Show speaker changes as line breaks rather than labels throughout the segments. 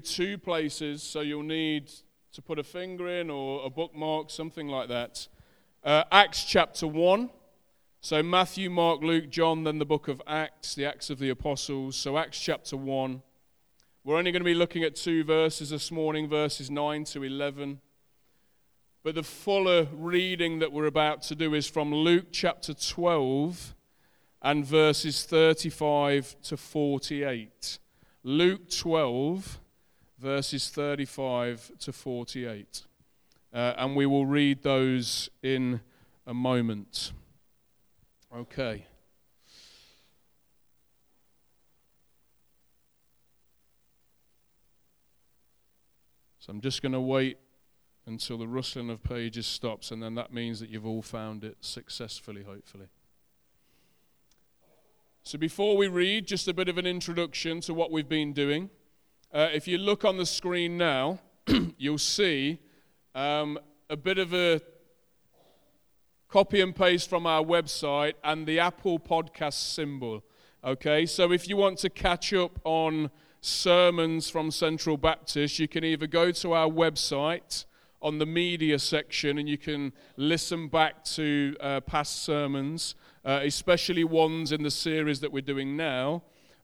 two places, so you'll need to put a finger in or a bookmark, something like that. Acts chapter 1. So Matthew, Mark, Luke, John, then the book of Acts, the Acts of the Apostles. So Acts chapter 1. We're only going to be looking at two verses this morning, verses 9 to 11. But the fuller reading that we're about to do is from Luke chapter 12 and verses 35 to 48. Luke 12, verses 35 to 48. And we will read those in a moment. Okay. So I'm just going to wait until the rustling of pages stops, and then that means that you've all found it successfully, hopefully. So before we read, just a bit of an introduction to what we've been doing. If you look on the screen now, you'll see a bit of a copy and paste from our website and the Apple Podcast symbol. Okay, so if you want to catch up on sermons from Central Baptist, you can either go to our website on the media section and you can listen back to past sermons, especially ones in the series that we're doing now,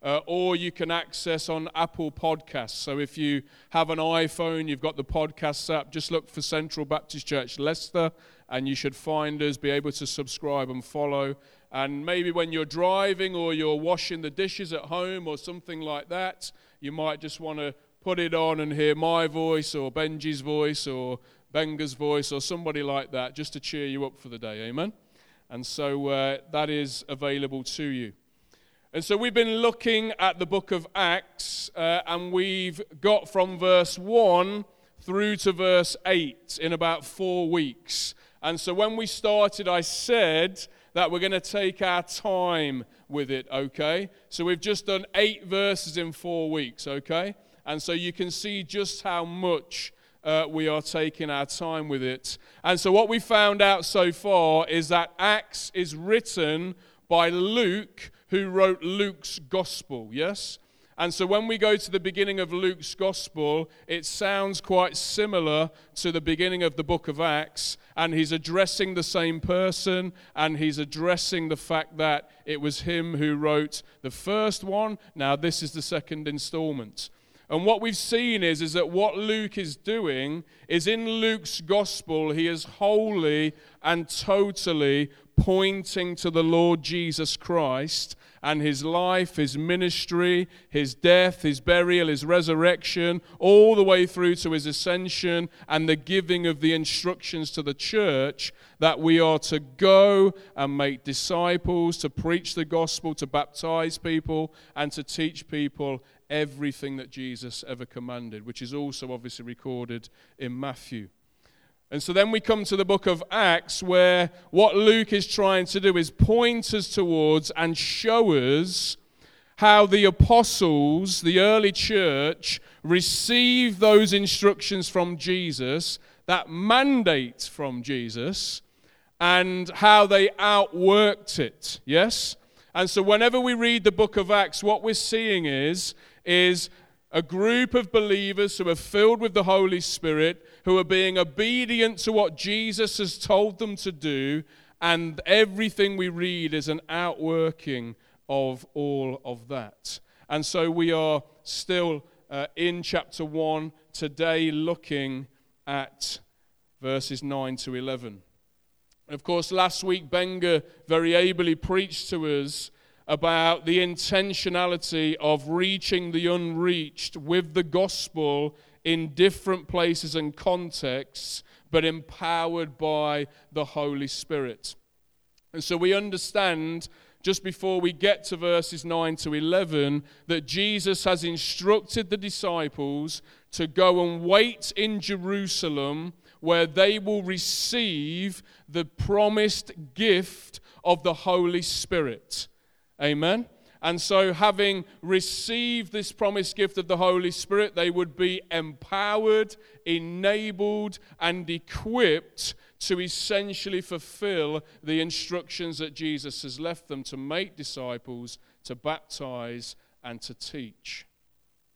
or you can access on Apple Podcasts. So if you have an iPhone, you've got the podcasts app, just look for Central Baptist Church Leicester and you should find us, be able to subscribe and follow. And maybe when you're driving or you're washing the dishes at home or something like that, you might just want to put it on and hear my voice or Benji's voice or Benga's voice or somebody like that just to cheer you up for the day, amen? And so that is available to you. And so we've been looking at the book of Acts and we've got from verse 1 through to verse 8 in about 4 weeks. And so when we started, I said that we're going to take our time with it, okay? So we've just done 8 verses in 4 weeks, okay? And so you can see just how much we are taking our time with it. And so what we found out so far is that Acts is written by Luke, who wrote Luke's gospel, yes? And so when we go to the beginning of Luke's gospel, it sounds quite similar to the beginning of the book of Acts, and he's addressing the same person, and he's addressing the fact that it was him who wrote the first one. Now this is the second installment. And what we've seen is that what Luke is doing is in Luke's gospel, he is wholly and totally pointing to the Lord Jesus Christ and his life, his ministry, his death, his burial, his resurrection, all the way through to his ascension and the giving of the instructions to the church that we are to go and make disciples, to preach the gospel, to baptize people, and to teach people everything that Jesus ever commanded, which is also obviously recorded in Matthew. And so then we come to the book of Acts, where what Luke is trying to do is point us towards and show us how the apostles, the early church, received those instructions from Jesus, that mandate from Jesus, and how they outworked it, yes? And so whenever we read the book of Acts, what we're seeing is a group of believers who are filled with the Holy Spirit, who are being obedient to what Jesus has told them to do, and everything we read is an outworking of all of that. And so we are still in chapter 1 today, looking at verses 9 to 11. And of course, last week Benga very ably preached to us about the intentionality of reaching the unreached with the gospel in different places and contexts, but empowered by the Holy Spirit. And so we understand, just before we get to verses 9 to 11, that Jesus has instructed the disciples to go and wait in Jerusalem, where they will receive the promised gift of the Holy Spirit. Amen? And so having received this promised gift of the Holy Spirit, they would be empowered, enabled, and equipped to essentially fulfill the instructions that Jesus has left them to make disciples, to baptize, and to teach.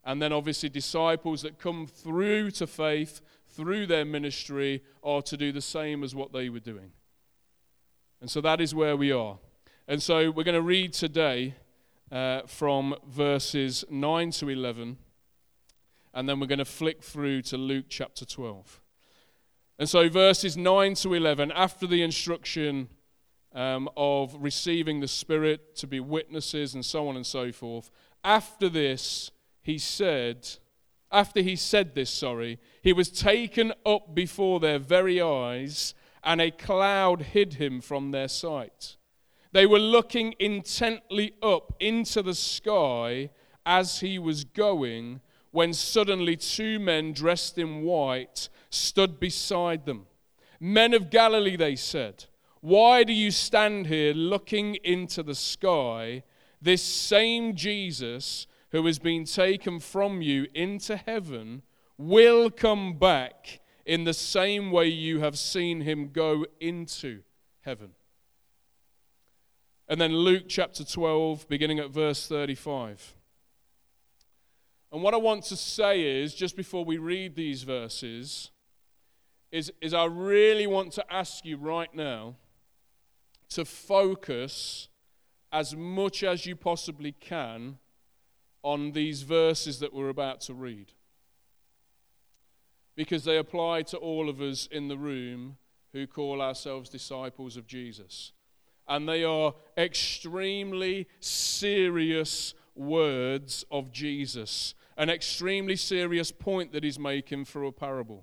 And then obviously disciples that come through to faith, through their ministry, are to do the same as what they were doing. And so that is where we are. And so we're going to read today from verses 9 to 11, and then we're going to flick through to Luke chapter 12. And so verses 9 to 11, after the instruction of receiving the Spirit to be witnesses and so on and so forth, after he said this, he was taken up before their very eyes, and a cloud hid him from their sight. They were looking intently up into the sky as he was going, when suddenly 2 men dressed in white stood beside them. "Men of Galilee," they said, "why do you stand here looking into the sky? This same Jesus who has been taken from you into heaven will come back in the same way you have seen him go into heaven." And then Luke chapter 12, beginning at verse 35. And what I want to say is, just before we read these verses, is I really want to ask you right now to focus as much as you possibly can on these verses that we're about to read, because they apply to all of us in the room who call ourselves disciples of Jesus. And they are extremely serious words of Jesus, an extremely serious point that he's making through a parable.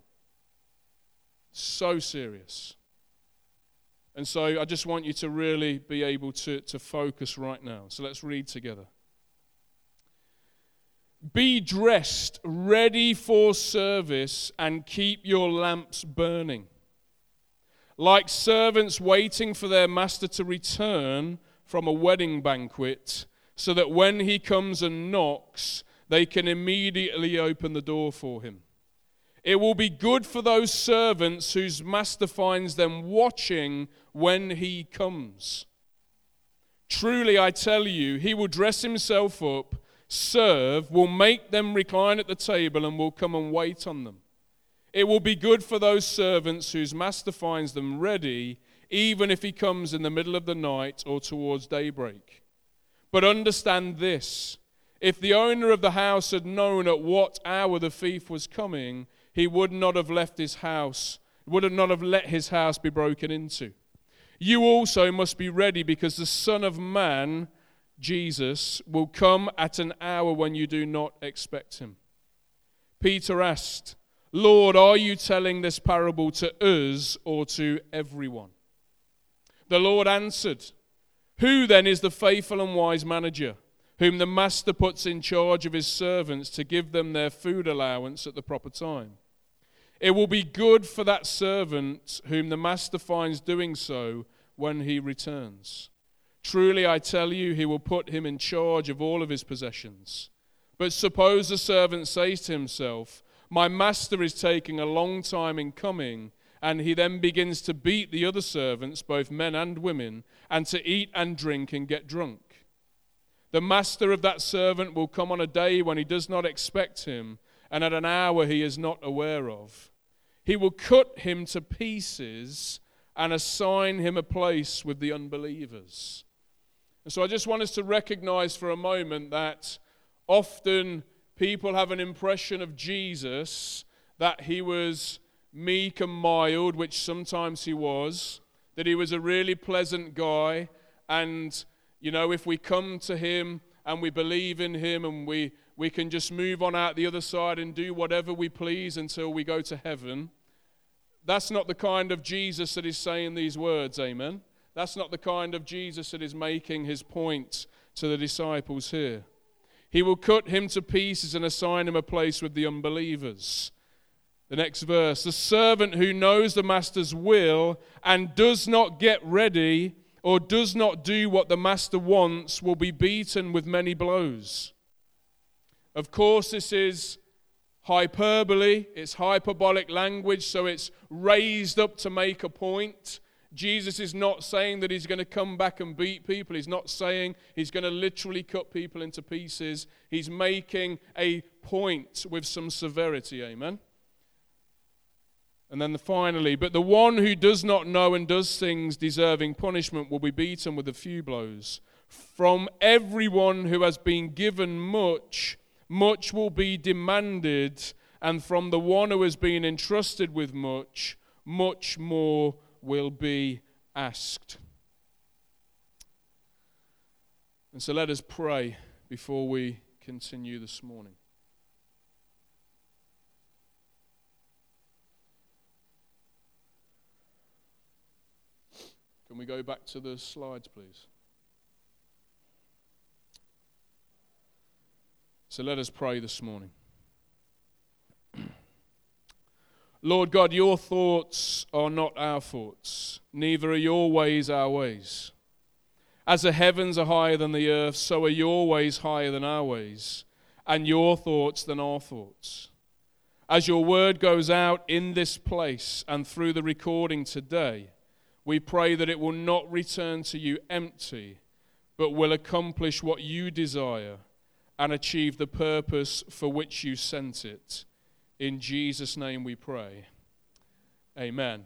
So serious. And so I just want you to really be able to focus right now. So let's read together. "Be dressed, ready for service, and keep your lamps burning, like servants waiting for their master to return from a wedding banquet, so that when he comes and knocks, they can immediately open the door for him. It will be good for those servants whose master finds them watching when he comes. Truly, I tell you, he will dress himself up, serve, will make them recline at the table, and will come and wait on them. It will be good for those servants whose master finds them ready, even if he comes in the middle of the night or towards daybreak. But understand this, if the owner of the house had known at what hour the thief was coming, he would not have let his house be broken into. You also must be ready, because the Son of Man, Jesus, will come at an hour when you do not expect him." Peter asked, "Lord, are you telling this parable to us or to everyone?" The Lord answered, "Who then is the faithful and wise manager, whom the master puts in charge of his servants to give them their food allowance at the proper time? It will be good for that servant whom the master finds doing so when he returns. Truly, I tell you, he will put him in charge of all of his possessions. But suppose the servant says to himself, 'My master is taking a long time in coming,' and he then begins to beat the other servants, both men and women, and to eat and drink and get drunk. The master of that servant will come on a day when he does not expect him, and at an hour he is not aware of. He will cut him to pieces and assign him a place with the unbelievers." And so I just want us to recognize for a moment that often people have an impression of Jesus that he was meek and mild, which sometimes he was, that he was a really pleasant guy, and, you know, if we come to him and we believe in him and we can just move on out the other side and do whatever we please until we go to heaven. That's not the kind of Jesus that is saying these words, amen? That's not the kind of Jesus that is making his point to the disciples here. He will cut him to pieces and assign him a place with the unbelievers. The next verse, "The servant who knows the master's will and does not get ready or does not do what the master wants will be beaten with many blows." Of course, this is hyperbole, it's hyperbolic language, so it's raised up to make a point. Jesus is not saying that he's going to come back and beat people. He's not saying he's going to literally cut people into pieces. He's making a point with some severity, amen? And then finally, but the one who does not know and does things deserving punishment will be beaten with a few blows. From everyone who has been given much, much will be demanded, and from the one who has been entrusted with much, much more will be asked. And so let us pray before we continue this morning. Can we go back to the slides, please? So let us pray this morning. Lord God, your thoughts are not our thoughts, neither are your ways our ways. As the heavens are higher than the earth, so are your ways higher than our ways, and your thoughts than our thoughts. As your word goes out in this place and through the recording today, we pray that it will not return to you empty, but will accomplish what you desire and achieve the purpose for which you sent it. In Jesus' name we pray. Amen.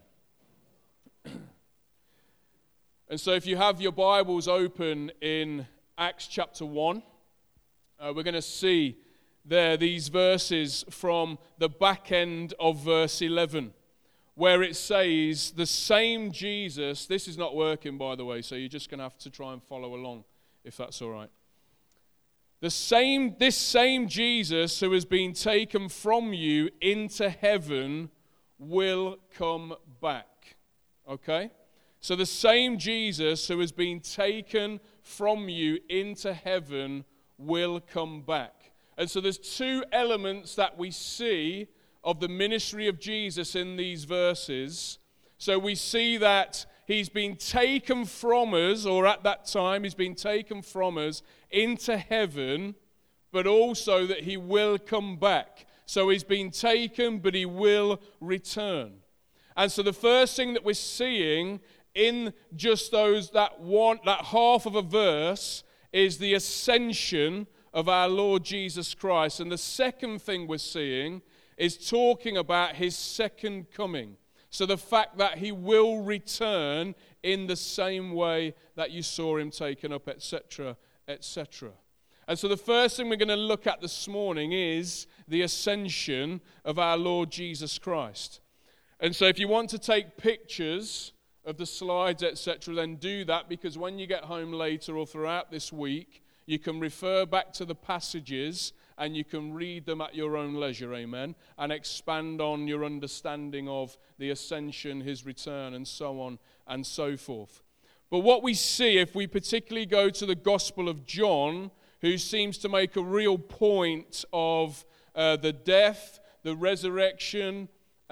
And so if you have your Bibles open in Acts chapter 1, we're going to see there these verses from the back end of verse 11, where it says, the same Jesus, this is not working by the way, so you're just going to have to try and follow along if that's all right. This same Jesus who has been taken from you into heaven will come back. Okay? So the same Jesus who has been taken from you into heaven will come back. And so there's two elements that we see of the ministry of Jesus in these verses. So we see that he's been taken from us, or at that time he's been taken from us into heaven, but also that he will come back. So he's been taken, but he will return. And so the first thing that we're seeing in just that half of a verse is the ascension of our Lord Jesus Christ. And the second thing we're seeing is talking about his second coming. So the fact that he will return in the same way that you saw him taken up, etc., etc. And so the first thing we're going to look at this morning is the ascension of our Lord Jesus Christ. And so if you want to take pictures of the slides, etc., then do that, because when you get home later or throughout this week, you can refer back to the passages and you can read them at your own leisure, amen, and expand on your understanding of the ascension, his return, and so on and so forth. But what we see, if we particularly go to the Gospel of John, who seems to make a real point of the death, the resurrection,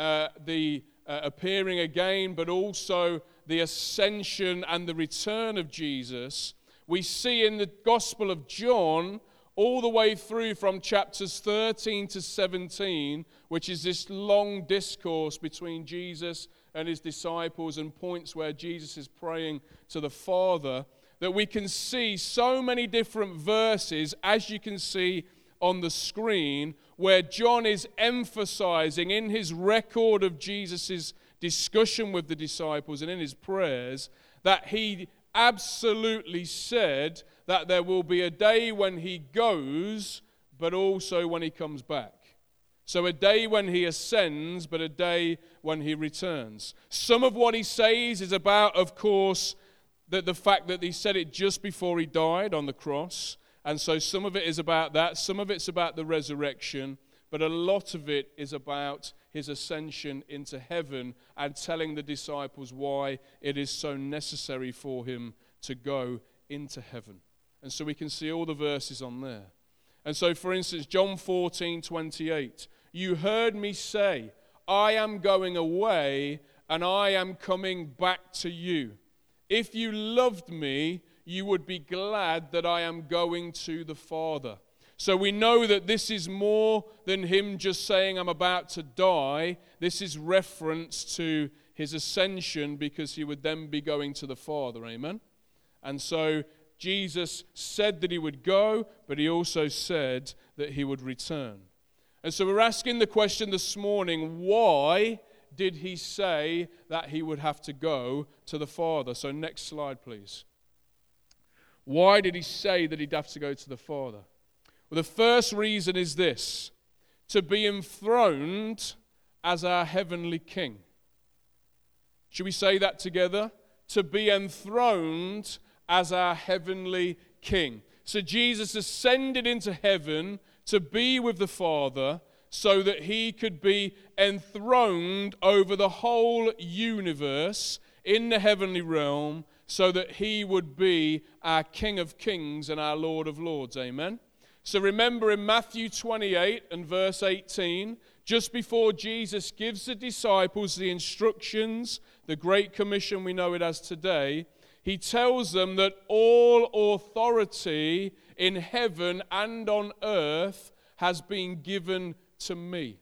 the appearing again, but also the ascension and the return of Jesus, we see in the Gospel of John all the way through from chapters 13 to 17, which is this long discourse between Jesus and his disciples and points where Jesus is praying to the Father, that we can see so many different verses, as you can see on the screen, where John is emphasizing in his record of Jesus' discussion with the disciples and in his prayers that he absolutely said that there will be a day when he goes, but also when he comes back. So a day when he ascends, but a day when he returns. Some of what he says is about, of course, the fact that he said it just before he died on the cross. And so some of it is about that. Some of it's about the resurrection. But a lot of it is about his ascension into heaven and telling the disciples why it is so necessary for him to go into heaven. And so we can see all the verses on there. And so, for instance, John 14:28, you heard me say, I am going away and I am coming back to you. If you loved me, you would be glad that I am going to the Father. So we know that this is more than him just saying, I'm about to die. This is reference to his ascension because he would then be going to the Father. Amen? And so Jesus said that he would go, but he also said that he would return. And so we're asking the question this morning, why did he say that he would have to go to the Father? So next slide, please. Why did he say that he'd have to go to the Father? Well, the first reason is this: to be enthroned as our heavenly King. Should we say that together? To be enthroned as our heavenly King. So Jesus ascended into heaven to be with the Father so that he could be enthroned over the whole universe in the heavenly realm, so that he would be our King of Kings and our Lord of Lords. Amen? So remember in Matthew 28 and verse 18, just before Jesus gives the disciples the instructions, the Great Commission we know it as today, he tells them that all authority in heaven and on earth has been given to me.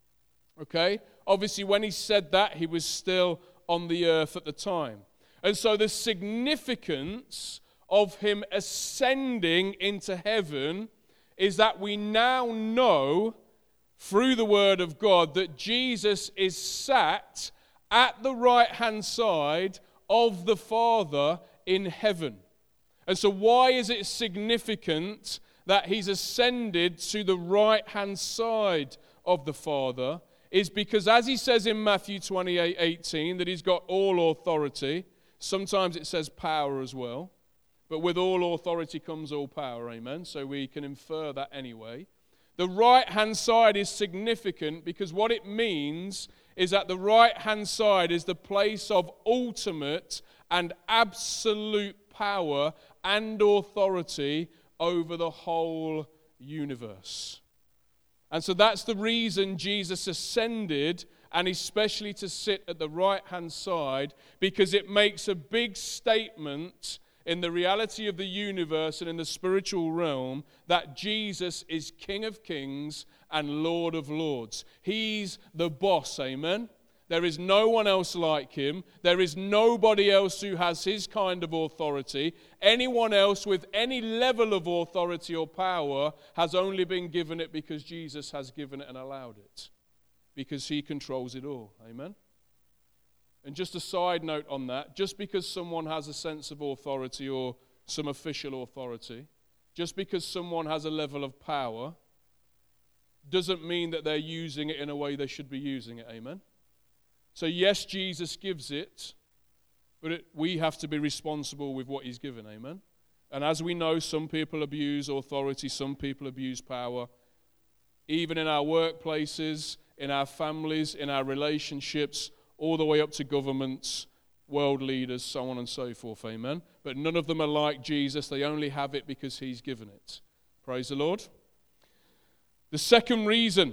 Okay? Obviously, when he said that, he was still on the earth at the time. And so the significance of him ascending into heaven is that we now know through the Word of God that Jesus is sat at the right-hand side of the Father in heaven. And so why is it significant that he's ascended to the right-hand side of the Father? Is because, as he says in Matthew 28:18, that he's got all authority. Sometimes it says power as well. But with all authority comes all power, amen? So we can infer that anyway. The right-hand side is significant because what it means is that the right-hand side is the place of ultimate and absolute power and authority over the whole universe. And so that's the reason Jesus ascended, and especially to sit at the right-hand side, because it makes a big statement in the reality of the universe and in the spiritual realm that Jesus is King of Kings and Lord of Lords. He's the boss, amen? There is no one else like him. There is nobody else who has his kind of authority. Anyone else with any level of authority or power has only been given it because Jesus has given it and allowed it, because he controls it all, amen? And just a side note on that, just because someone has a sense of authority or some official authority, just because someone has a level of power, doesn't mean that they're using it in a way they should be using it, amen? So yes, Jesus gives it, but we have to be responsible with what he's given, amen? And as we know, some people abuse authority, some people abuse power, even in our workplaces, in our families, in our relationships, all the way up to governments, world leaders, so on and so forth, amen? But none of them are like Jesus. They only have it because he's given it. Praise the Lord. The second reason,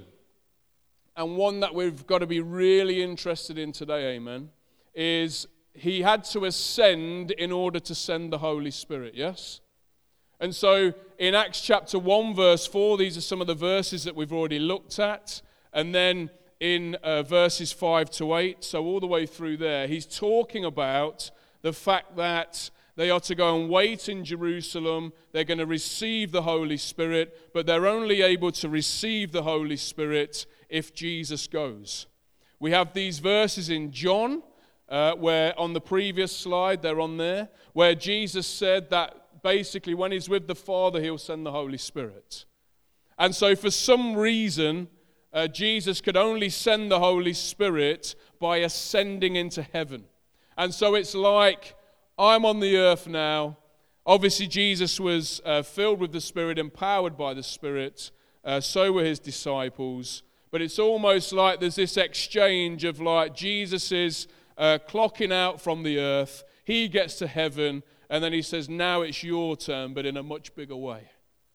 and one that we've got to be really interested in today, amen, is he had to ascend in order to send the Holy Spirit, yes? And so in Acts chapter 1, verse 4, these are some of the verses that we've already looked at. And then in verses 5 to 8, so all the way through there, he's talking about the fact that they are to go and wait in Jerusalem. They're going to receive the Holy Spirit, but they're only able to receive the Holy Spirit if Jesus goes. We have these verses in John, where on the previous slide, they're on there, where Jesus said that basically when he's with the Father, he'll send the Holy Spirit. And so for some reason, Jesus could only send the Holy Spirit by ascending into heaven. And so it's like, I'm on the earth now. Obviously, Jesus was filled with the Spirit, empowered by the Spirit. So were his disciples. But it's almost like there's this exchange of like Jesus is clocking out from the earth. He gets to heaven, and then he says, now it's your turn, but in a much bigger way.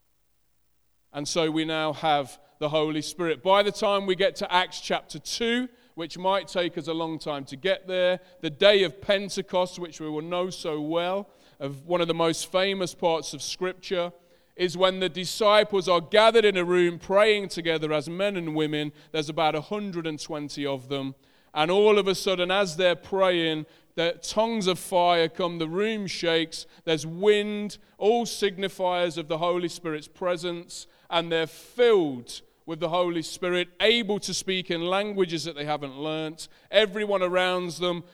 And so we now have the Holy Spirit. By the time we get to Acts chapter 2, which might take us a long time to get there, the day of Pentecost, which we will know so well, of one of the most famous parts of Scripture, is when the disciples are gathered in a room praying together as men and women. There's about 120 of them. And all of a sudden, as they're praying, the tongues of fire come, the room shakes, there's wind, all signifiers of the Holy Spirit's presence, and they're filled with the Holy Spirit, able to speak in languages that they haven't learnt. Everyone around them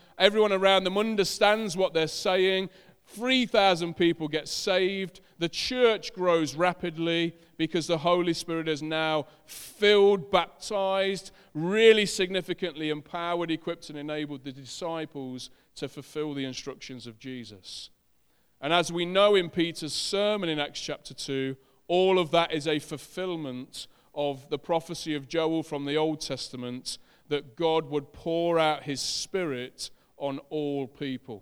understands what they're saying. 3,000 people get saved. The church grows rapidly because the Holy Spirit is now filled, baptized, really significantly empowered, equipped, and enabled the disciples to fulfill the instructions of Jesus. And as we know in Peter's sermon in Acts chapter 2, all of that is a fulfillment of the prophecy of Joel from the Old Testament that God would pour out his Spirit on all people.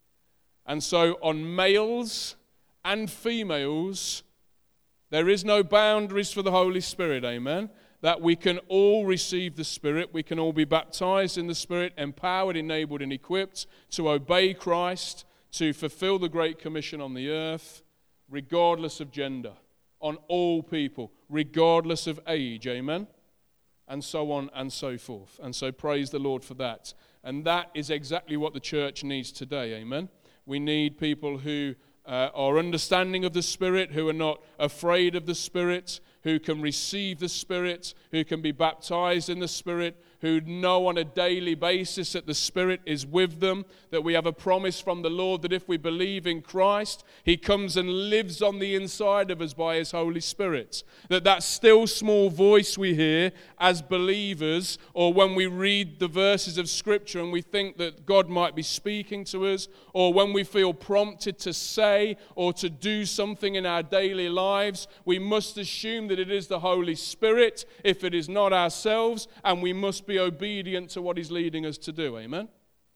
And so on males and females, there is no boundaries for the Holy Spirit, amen? That we can all receive the Spirit, we can all be baptized in the Spirit, empowered, enabled, and equipped to obey Christ, to fulfill the Great Commission on the earth, regardless of gender, on all people, regardless of age, amen? And so on and so forth. And so praise the Lord for that. And that is exactly what the church needs today, amen? We need people who are understanding of the Spirit, who are not afraid of the Spirit, who can receive the Spirit, who can be baptized in the Spirit, who know on a daily basis that the Spirit is with them, that we have a promise from the Lord that if we believe in Christ, he comes and lives on the inside of us by his Holy Spirit. That still small voice we hear as believers, or when we read the verses of Scripture and we think that God might be speaking to us, or when we feel prompted to say or to do something in our daily lives, we must assume that it is the Holy Spirit if it is not ourselves, and we must be obedient to what he's leading us to do, amen?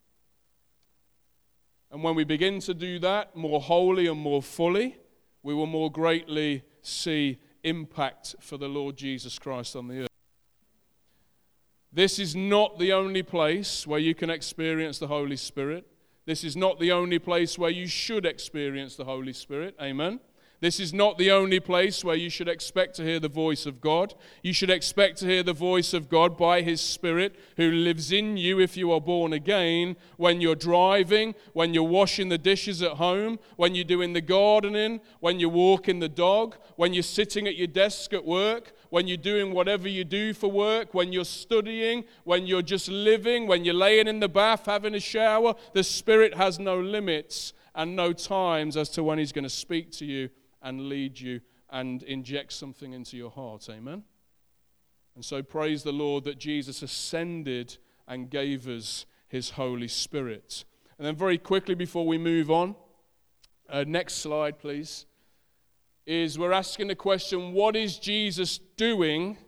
And when we begin to do that more wholly and more fully, we will more greatly see impact for the Lord Jesus Christ on the earth. This is not the only place where you can experience the Holy Spirit. This is not the only place where you should experience the Holy Spirit, amen? This is not the only place where you should expect to hear the voice of God. You should expect to hear the voice of God by his Spirit who lives in you if you are born again, when you're driving, when you're washing the dishes at home, when you're doing the gardening, when you're walking the dog, when you're sitting at your desk at work, when you're doing whatever you do for work, when you're studying, when you're just living, when you're laying in the bath, having a shower. The Spirit has no limits and no times as to when he's going to speak to you and lead you and inject something into your heart, amen? And so praise the Lord that Jesus ascended and gave us his Holy Spirit. And then very quickly before we move on, next slide please, is we're asking the question, what is Jesus doing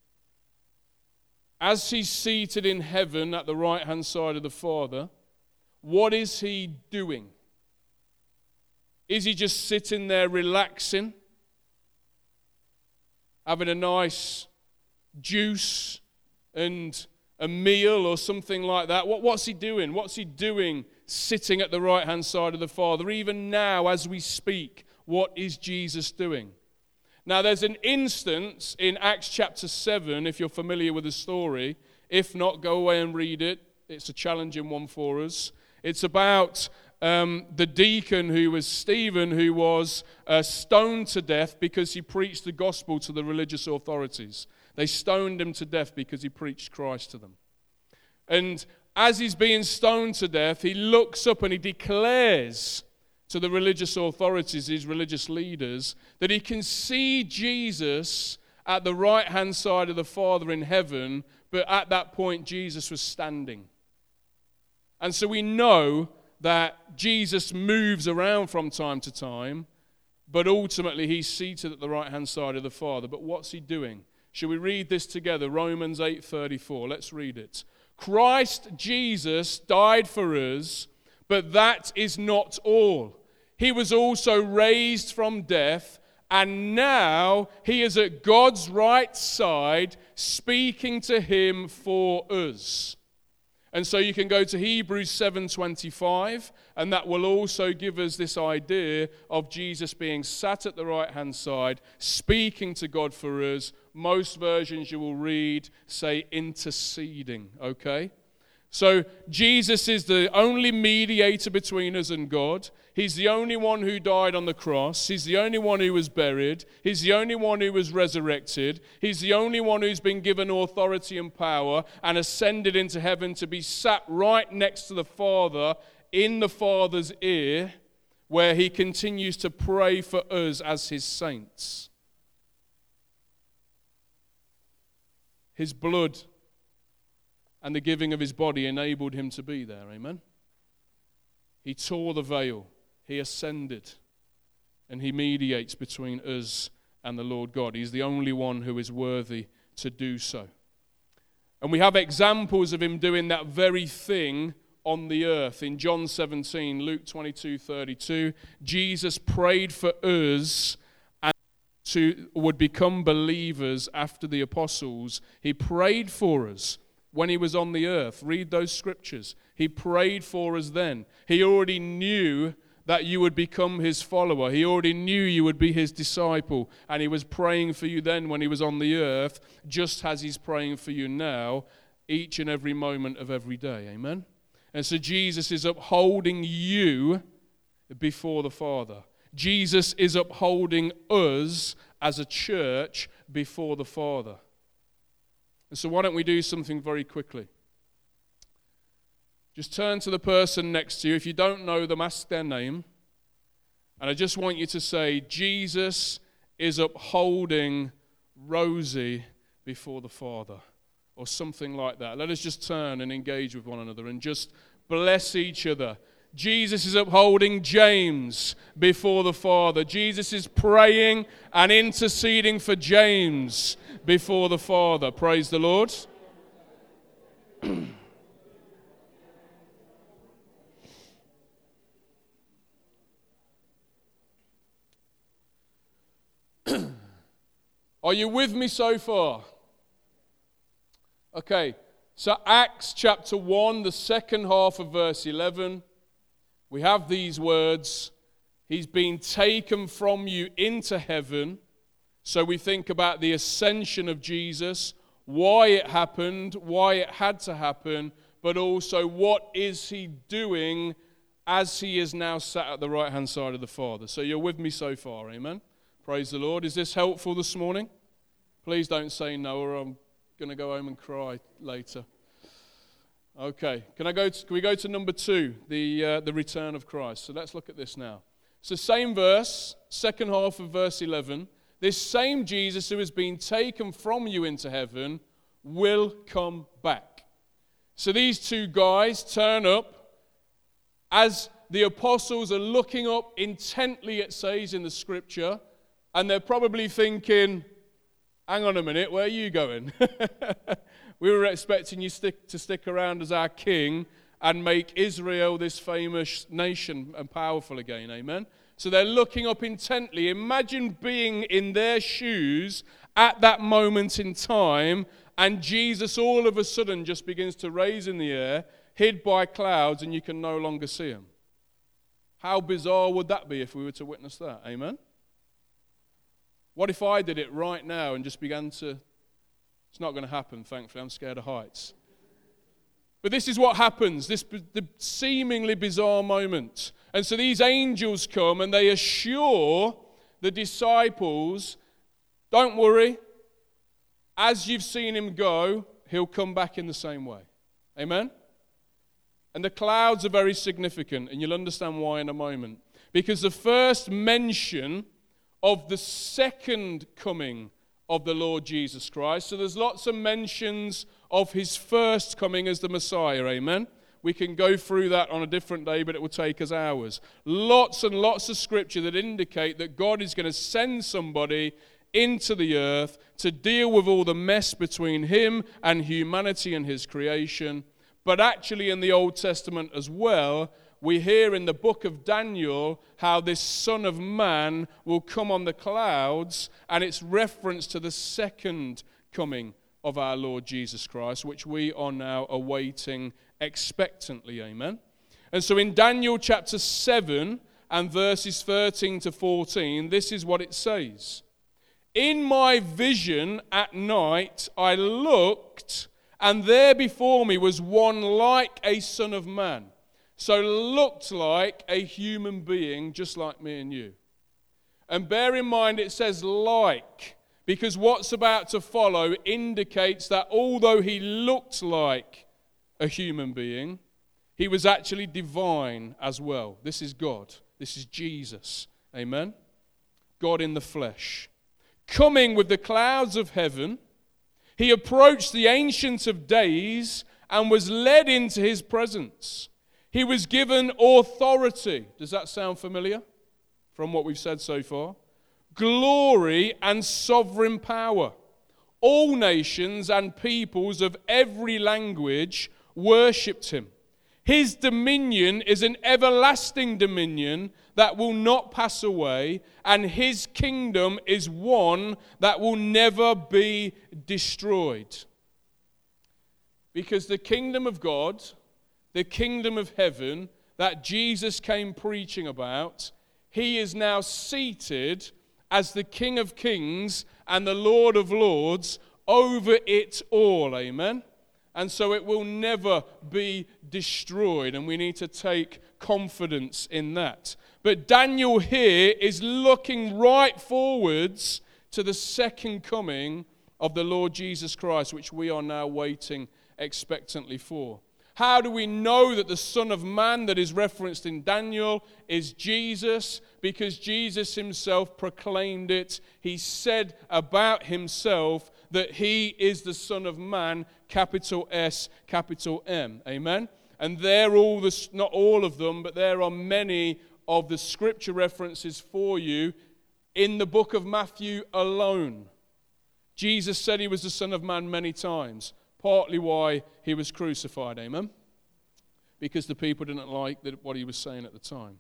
as he's seated in heaven at the right-hand side of the Father? What is he doing? Is he just sitting there relaxing, having a nice juice and a meal or something like that? What's he doing? What's he doing sitting at the right-hand side of the Father? Even now as we speak, what is Jesus doing? Now there's an instance in Acts chapter 7, if you're familiar with the story. If not, go away and read it. It's a challenging one for us. It's about the deacon who was Stephen, who was stoned to death because he preached the gospel to the religious authorities. They stoned him to death because he preached Christ to them. And as he's being stoned to death, he looks up and he declares to the religious authorities, these religious leaders, that he can see Jesus at the right-hand side of the Father in heaven, but at that point Jesus was standing. And so we know that Jesus moves around from time to time, but ultimately he's seated at the right-hand side of the Father. But what's he doing? Shall we read this together? Romans 8:34. Let's read it. Christ Jesus died for us, but that is not all. He was also raised from death, and now he is at God's right side, speaking to him for us. And so you can go to Hebrews 7:25, and that will also give us this idea of Jesus being sat at the right-hand side, speaking to God for us. Most versions you will read say interceding, okay? So Jesus is the only mediator between us and God. He's the only one who died on the cross. He's the only one who was buried. He's the only one who was resurrected. He's the only one who's been given authority and power and ascended into heaven to be sat right next to the Father in the Father's ear, where he continues to pray for us as his saints. His blood and the giving of his body enabled him to be there. Amen? He tore the veil. He ascended. And he mediates between us and the Lord God. He's the only one who is worthy to do so. And we have examples of him doing that very thing on the earth. In John 17, Luke 22:32, Jesus prayed for us and would become believers after the apostles. He prayed for us when he was on the earth. Read those scriptures. He prayed for us then. He already knew that you would become his follower. He already knew you would be his disciple. And he was praying for you then when he was on the earth, just as he's praying for you now, each and every moment of every day. Amen? And so Jesus is upholding you before the Father. Jesus is upholding us as a church before the Father. And so why don't we do something very quickly? Just turn to the person next to you. If you don't know them, ask their name. And I just want you to say, Jesus is upholding Rosie before the Father. Or something like that. Let us just turn and engage with one another and just bless each other. Jesus is upholding James before the Father. Jesus is praying and interceding for James before the Father. Praise the Lord. Are you with me so far? Okay, so Acts chapter 1, the second half of verse 11, we have these words, he's been taken from you into heaven. So we think about the ascension of Jesus, why it happened, why it had to happen, but also what is he doing as he is now sat at the right-hand side of the Father. So you're with me so far, amen? Praise the Lord. Is this helpful this morning? Please don't say no or I'm going to go home and cry later. Okay, can we go to number 2, the return of Christ? So let's look at this now. So same verse, second half of verse 11. This same Jesus who has been taken from you into heaven will come back. So these two guys turn up as the apostles are looking up intently, it says in the scripture, and they're probably thinking, hang on a minute, where are you going? We were expecting you to stick around as our king and make Israel this famous nation and powerful again, amen? So they're looking up intently. Imagine being in their shoes at that moment in time, and Jesus all of a sudden just begins to raise in the air, hid by clouds, and you can no longer see him. How bizarre would that be if we were to witness that, amen? What if I did it right now and just began to... It's not going to happen, thankfully. I'm scared of heights. But this is what happens, the seemingly bizarre moment. And so these angels come and they assure the disciples, don't worry, as you've seen him go, he'll come back in the same way. Amen? And the clouds are very significant, and you'll understand why in a moment. Because the first mention of the second coming of the Lord Jesus Christ. So there's lots of mentions of his first coming as the Messiah, amen? We can go through that on a different day, but it will take us hours. Lots and lots of scripture that indicate that God is going to send somebody into the earth to deal with all the mess between him and humanity and his creation. But actually in the Old Testament as well, we hear in the book of Daniel how this Son of Man will come on the clouds, and it's reference to the second coming of our Lord Jesus Christ, which we are now awaiting expectantly, amen? And so in Daniel chapter 7 and verses 13 to 14, this is what it says. In my vision at night I looked, And there before me was one like a son of man. So looked like a human being, just like me and you. And bear in mind it says like, because what's about to follow indicates that although he looked like a human being, he was actually divine as well. This is God. This is Jesus. Amen? God in the flesh. Coming with the clouds of heaven, he approached the Ancient of Days and was led into his presence. He was given authority. Does that sound familiar from what we've said so far? Glory and sovereign power. All nations and peoples of every language worshipped him. His dominion is an everlasting dominion that will not pass away, and his kingdom is one that will never be destroyed. Because the kingdom of God, the kingdom of heaven that Jesus came preaching about, he is now seated as the King of Kings and the Lord of Lords over it all. Amen? And so it will never be destroyed, and we need to take confidence in that. But Daniel here is looking right forwards to the second coming of the Lord Jesus Christ, which we are now waiting expectantly for. How do we know that the Son of Man that is referenced in Daniel is Jesus? Because Jesus himself proclaimed it. He said about himself that he is the Son of Man, capital S, capital M. Amen? And they're all not all of them, but there are many of the scripture references for you in the book of Matthew alone. Jesus said he was the Son of Man many times, partly why he was crucified. Amen? Because the people didn't like what he was saying at the time.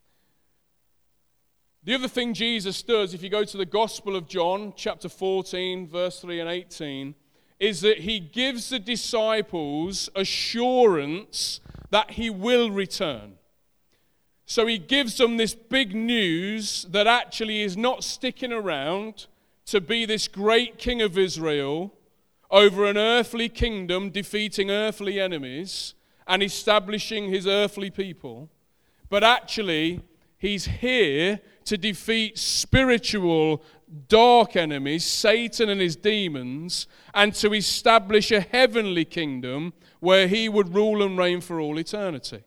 The other thing Jesus does, if you go to the Gospel of John, chapter 14, verse 3 and 18, is that he gives the disciples assurance that he will return. So he gives them this big news that actually is not sticking around to be this great king of Israel over an earthly kingdom, defeating earthly enemies and establishing his earthly people, but actually he's here to defeat spiritual dark enemies, Satan and his demons, and to establish a heavenly kingdom where he would rule and reign for all eternity.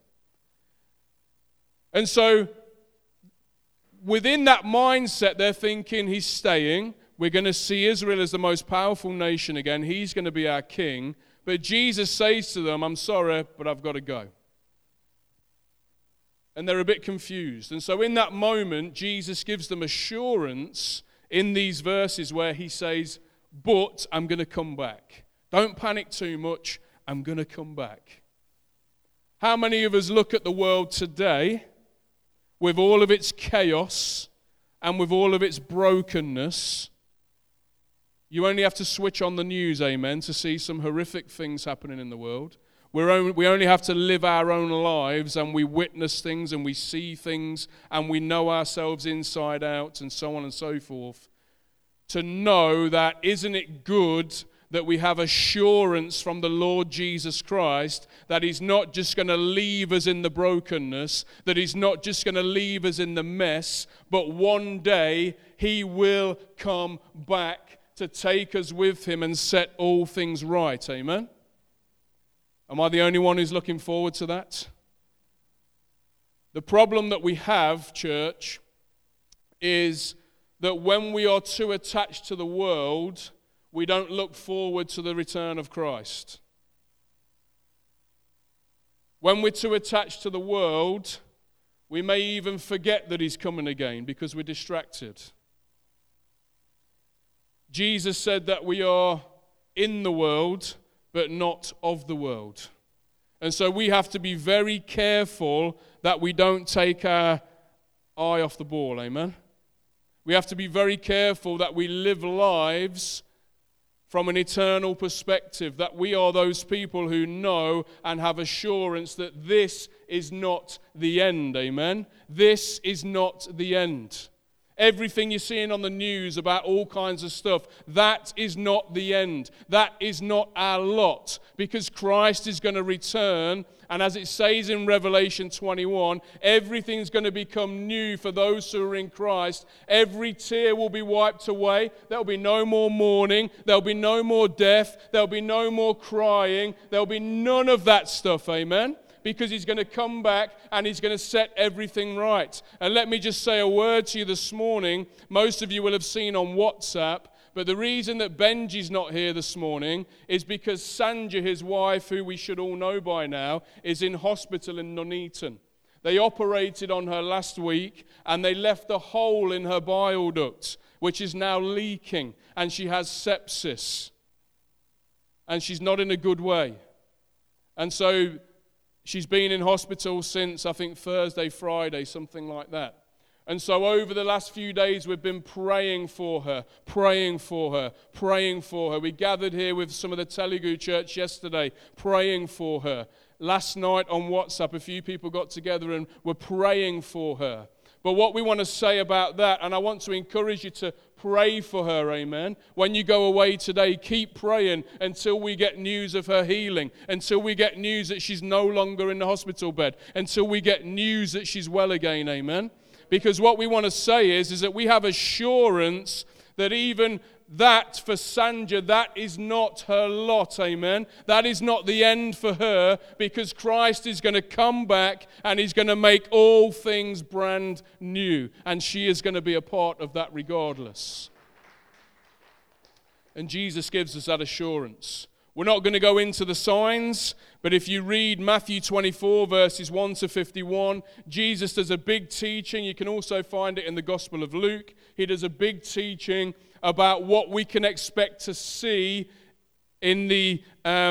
And so within that mindset, they're thinking he's staying. We're going to see Israel as the most powerful nation again. He's going to be our king. But Jesus says to them, I'm sorry, but I've got to go. And they're a bit confused. And so in that moment, Jesus gives them assurance in these verses where he says, but I'm going to come back. Don't panic too much. I'm going to come back. How many of us look at the world today with all of its chaos and with all of its brokenness? You only have to switch on the news, amen, to see some horrific things happening in the world. We only have to live our own lives, and we witness things and we see things and we know ourselves inside out and so on and so forth, to know that isn't it good that we have assurance from the Lord Jesus Christ that he's not just going to leave us in the brokenness, that he's not just going to leave us in the mess, but one day he will come back to take us with him and set all things right. Amen? Am I the only one who's looking forward to that? The problem that we have, church, is that when we are too attached to the world, we don't look forward to the return of Christ. When we're too attached to the world, we may even forget that he's coming again because we're distracted. Jesus said that we are in the world, but not of the world. And so we have to be very careful that we don't take our eye off the ball, amen? We have to be very careful that we live lives from an eternal perspective, that we are those people who know and have assurance that this is not the end, amen? This is not the end. everything you're seeing on the news about all kinds of stuff, that is not the end. That is not our lot, because Christ is going to return. And as it says in Revelation 21, everything's going to become new for those who are in Christ. Every tear will be wiped away. There'll be no more mourning. There'll be no more death. There'll be no more crying. There'll be none of that stuff, amen? Because he's going to come back and he's going to set everything right. And let me just say a word to you this morning. Most of you will have seen on WhatsApp, but the reason that Benji's not here this morning is because Sanja, his wife, who we should all know by now, is in hospital in Nuneaton. They operated on her last week and they left a hole in her bile duct, which is now leaking, and she has sepsis. And she's not in a good way. And so she's been in hospital since, I think, Thursday, Friday, something like that. And so over the last few days, we've been praying for her, praying for her, praying for her. We gathered here with some of the Telugu church yesterday, praying for her. Last night on WhatsApp, a few people got together and were praying for her. But what we want to say about that, and I want to encourage you to pray for her, amen. When you go away today, keep praying until we get news of her healing, until we get news that she's no longer in the hospital bed, until we get news that she's well again, amen. Because what we want to say is that we have assurance that even that for Sanja, that is not her lot, amen. That is not the end for her, because Christ is going to come back and he's going to make all things brand new. And she is going to be a part of that regardless. And Jesus gives us that assurance. We're not going to go into the signs, but if you read Matthew 24, verses 1 to 51, Jesus does a big teaching. You can also find it in the Gospel of Luke. He does a big teaching about what we can expect to see in the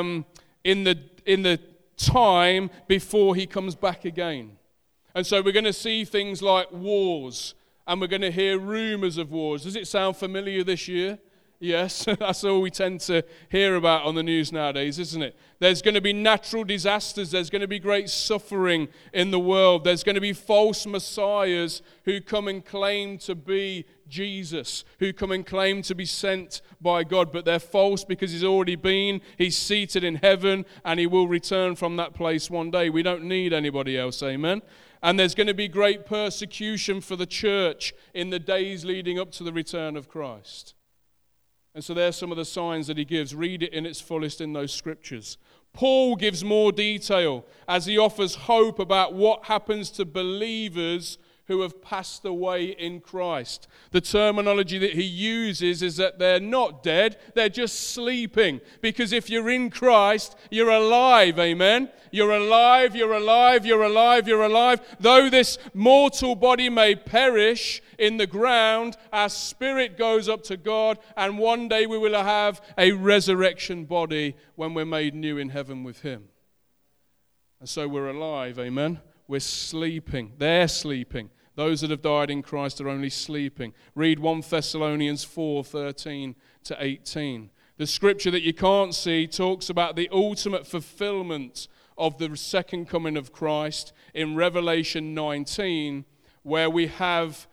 time before he comes back again. And so we're going to see things like wars, and we're going to hear rumors of wars. Does it sound familiar this year? Yes, that's all we tend to hear about on the news nowadays, isn't it? There's going to be natural disasters. There's going to be great suffering in the world. There's going to be false messiahs who come and claim to be Jesus, who come and claim to be sent by God, but they're false because he's already been. He's seated in heaven, and he will return from that place one day. We don't need anybody else, amen? And there's going to be great persecution for the church in the days leading up to the return of Christ. And so there's some of the signs that he gives. Read it in its fullest in those scriptures. Paul gives more detail as he offers hope about what happens to believers who have passed away in Christ. The terminology that he uses is that they're not dead, they're just sleeping. Because if you're in Christ, you're alive, amen? You're alive, you're alive, you're alive, you're alive. Though this mortal body may perish in the ground, our spirit goes up to God, and one day we will have a resurrection body when we're made new in heaven with him. And so we're alive, amen? We're sleeping. They're sleeping. Those that have died in Christ are only sleeping. Read 1 Thessalonians 4:13 to 18. The scripture that you can't see talks about the ultimate fulfillment of the second coming of Christ in Revelation 19, where we have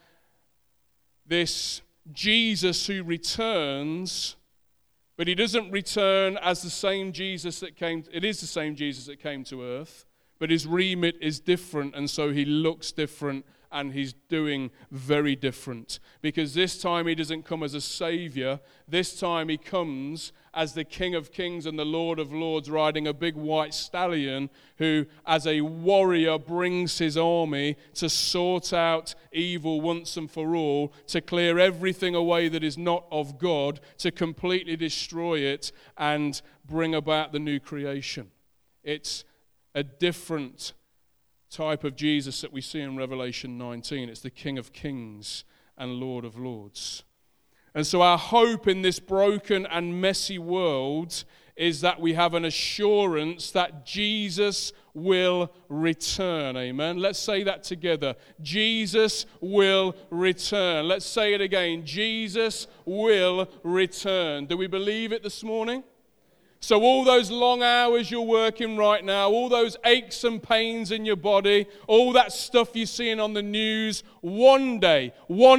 this Jesus who returns, but he doesn't return as the same Jesus that came. It is the same Jesus that came to earth, but his remit is different, and so he looks different, and he's doing very different. Because this time he doesn't come as a savior. This time he comes as the King of Kings and the Lord of Lords, riding a big white stallion, who as a warrior brings his army to sort out evil once and for all, to clear everything away that is not of God, to completely destroy it and bring about the new creation. It's a different type of Jesus that we see in Revelation 19. It's the King of Kings and Lord of Lords. And so our hope in this broken and messy world is that we have an assurance that Jesus will return. Amen. Let's say that together. Jesus will return. Let's say it again. Jesus will return. Do we believe it this morning? So all those long hours you're working right now, all those aches and pains in your body, all that stuff you're seeing on the news, one day,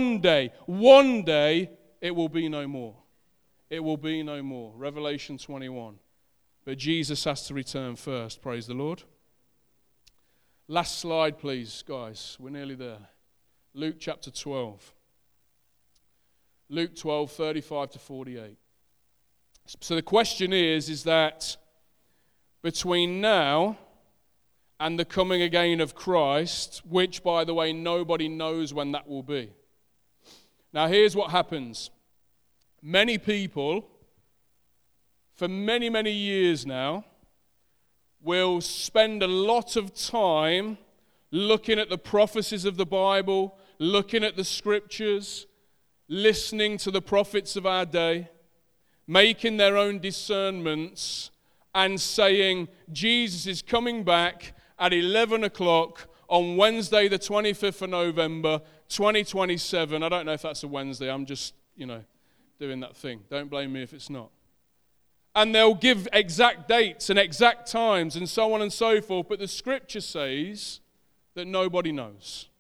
it will be no more. It will be no more. Revelation 21. But Jesus has to return first. Praise the Lord. Last slide, please, guys. We're nearly there. Luke chapter 12. Luke 12, 35 to 48. So the question is that between now and the coming again of Christ, which, by the way, nobody knows when that will be. Now, here's what happens. Many people, for many, many years now, will spend a lot of time looking at the prophecies of the Bible, looking at the scriptures, listening to the prophets of our day, making their own discernments, and saying, Jesus is coming back at 11 o'clock on Wednesday, the 25th of November, 2027. I don't know if that's a Wednesday. I'm just, doing that thing. Don't blame me if it's not. And they'll give exact dates and exact times and so on and so forth, but the scripture says that nobody knows.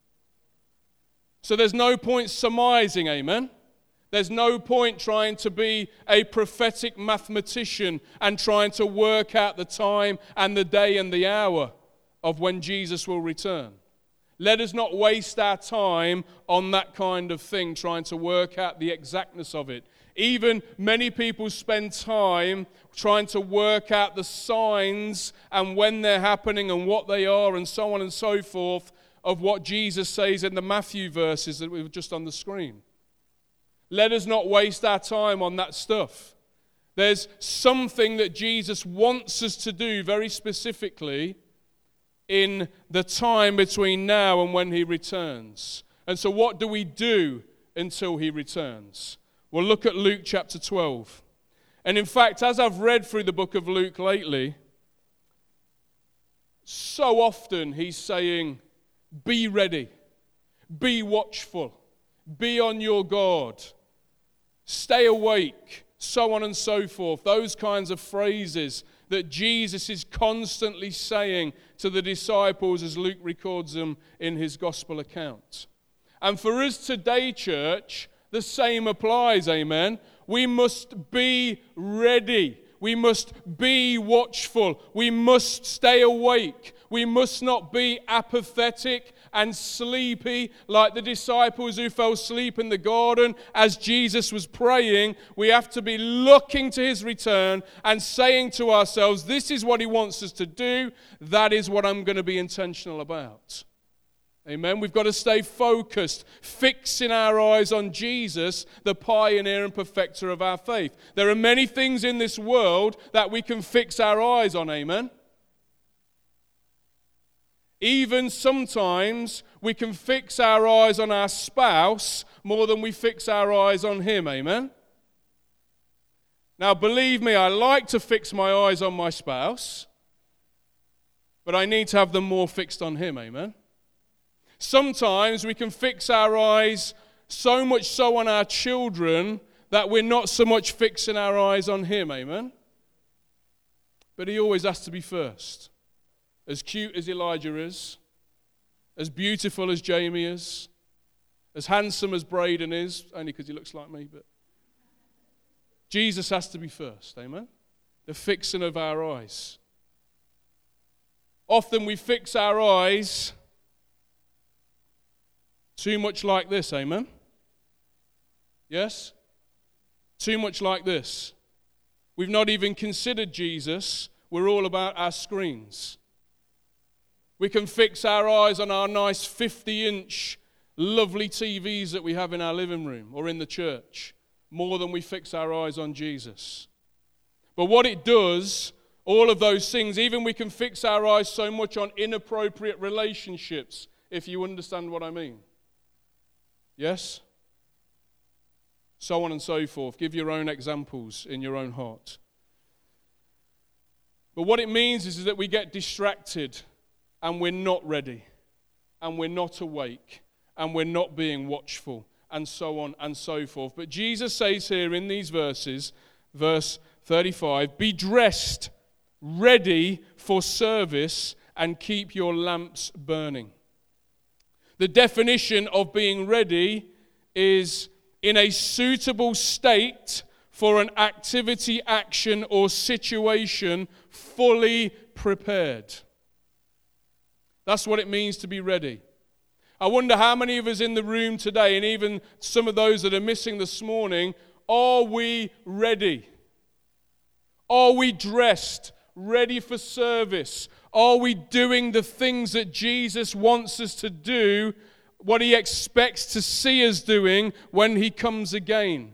So there's no point surmising, amen? There's no point trying to be a prophetic mathematician and trying to work out the time and the day and the hour of when Jesus will return. Let us not waste our time on that kind of thing, trying to work out the exactness of it. Even many people spend time trying to work out the signs and when they're happening and what they are and so on and so forth of what Jesus says in the Matthew verses that we were just on the screen. Let us not waste our time on that stuff. There's something that Jesus wants us to do very specifically in the time between now and when he returns. And so what do we do until he returns? Well, look at Luke chapter 12. And in fact, as I've read through the book of Luke lately, so often he's saying, be ready, be watchful, be on your guard, stay awake, so on and so forth. Those kinds of phrases that Jesus is constantly saying to the disciples as Luke records them in his gospel account. And for us today, church, the same applies, amen? We must be ready. We must be watchful. We must stay awake. We must not be apathetic and sleepy like the disciples who fell asleep in the garden as Jesus was praying. We have to be looking to his return and saying to ourselves, this is what he wants us to do. That is what I'm going to be intentional about. Amen. We've got to stay focused, fixing our eyes on Jesus, the pioneer and perfecter of our faith. There are many things in this world that we can fix our eyes on. Amen. Even sometimes we can fix our eyes on our spouse more than we fix our eyes on him. Amen. Now, believe me, I like to fix my eyes on my spouse, but I need to have them more fixed on him. Amen. Sometimes we can fix our eyes so much so on our children that we're not so much fixing our eyes on him, amen? But he always has to be first. As cute as Elijah is, as beautiful as Jamie is, as handsome as Braden is, only because he looks like me, but Jesus has to be first, amen? The fixing of our eyes. Often we fix our eyes too much like this, amen? Yes? Too much like this. We've not even considered Jesus. We're all about our screens. We can fix our eyes on our nice 50-inch lovely TVs that we have in our living room or in the church more than we fix our eyes on Jesus. But what it does, all of those things, even we can fix our eyes so much on inappropriate relationships, if you understand what I mean. Yes? So on and so forth. Give your own examples in your own heart. But what it means is that we get distracted and we're not ready and we're not awake and we're not being watchful and so on and so forth. But Jesus says here in these verses, verse 35, be dressed, ready for service, and keep your lamps burning. The definition of being ready is in a suitable state for an activity, action, or situation, fully prepared. That's what it means to be ready. I wonder how many of us in the room today, and even some of those that are missing this morning, are we ready? Are we dressed, ready for service? Are we doing the things that Jesus wants us to do, what he expects to see us doing when he comes again?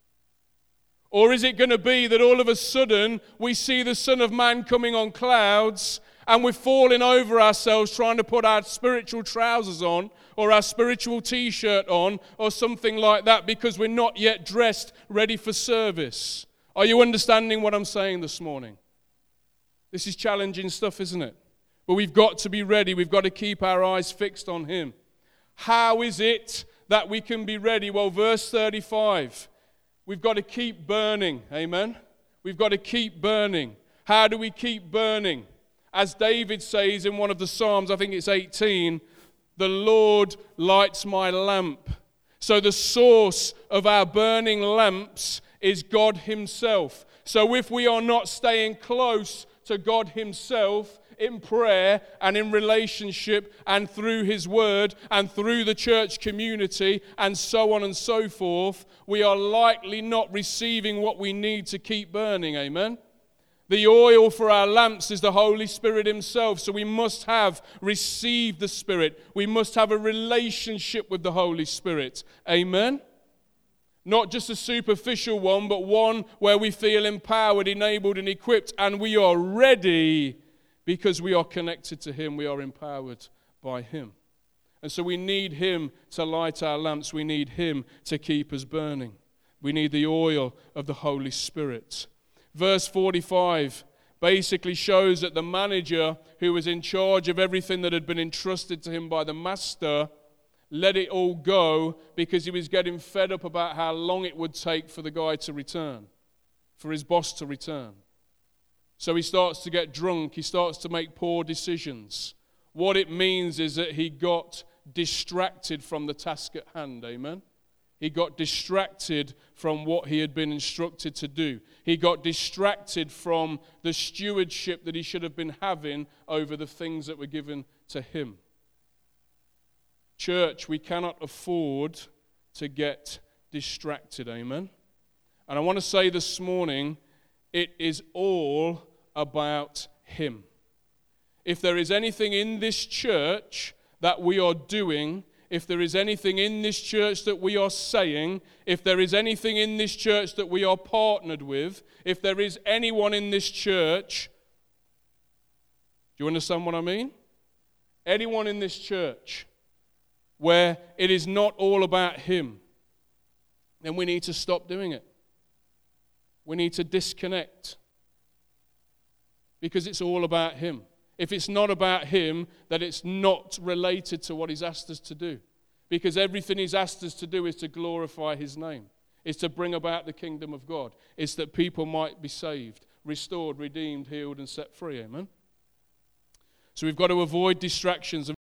Or is it going to be that all of a sudden we see the Son of Man coming on clouds and we're falling over ourselves trying to put our spiritual trousers on or our spiritual t-shirt on or something like that because we're not yet dressed, ready for service? Are you understanding what I'm saying this morning? This is challenging stuff, isn't it? But we've got to be ready. We've got to keep our eyes fixed on him. How is it that we can be ready? Well, verse 35, we've got to keep burning. Amen? We've got to keep burning. How do we keep burning? As David says in one of the Psalms, I think it's 18, the Lord lights my lamp. So the source of our burning lamps is God himself. So if we are not staying close to God himself in prayer and in relationship and through his word and through the church community and so on and so forth, we are likely not receiving what we need to keep burning. Amen? The oil for our lamps is the Holy Spirit himself, so we must have received the Spirit. We must have a relationship with the Holy Spirit. Amen? Not just a superficial one, but one where we feel empowered, enabled, and equipped, and we are ready because we are connected to him. We are empowered by him. And so we need him to light our lamps. We need him to keep us burning. We need the oil of the Holy Spirit. Verse 45 basically shows that the manager who was in charge of everything that had been entrusted to him by the master let it all go because he was getting fed up about how long it would take for the guy to return, for his boss to return. So he starts to get drunk. He starts to make poor decisions. What it means is that he got distracted from the task at hand. Amen? He got distracted from what he had been instructed to do. He got distracted from the stewardship that he should have been having over the things that were given to him. Church, we cannot afford to get distracted. Amen? And I want to say this morning, it is all about him. If there is anything in this church that we are doing, if there is anything in this church that we are saying, if there is anything in this church that we are partnered with, if there is anyone in this church, do you understand what I mean? Anyone in this church where it is not all about him, then we need to stop doing it. We need to disconnect because it's all about him. If it's not about him, then it's not related to what he's asked us to do. Because everything he's asked us to do is to glorify his name. It's to bring about the kingdom of God. It's that people might be saved, restored, redeemed, healed, and set free. Amen? So we've got to avoid distractions.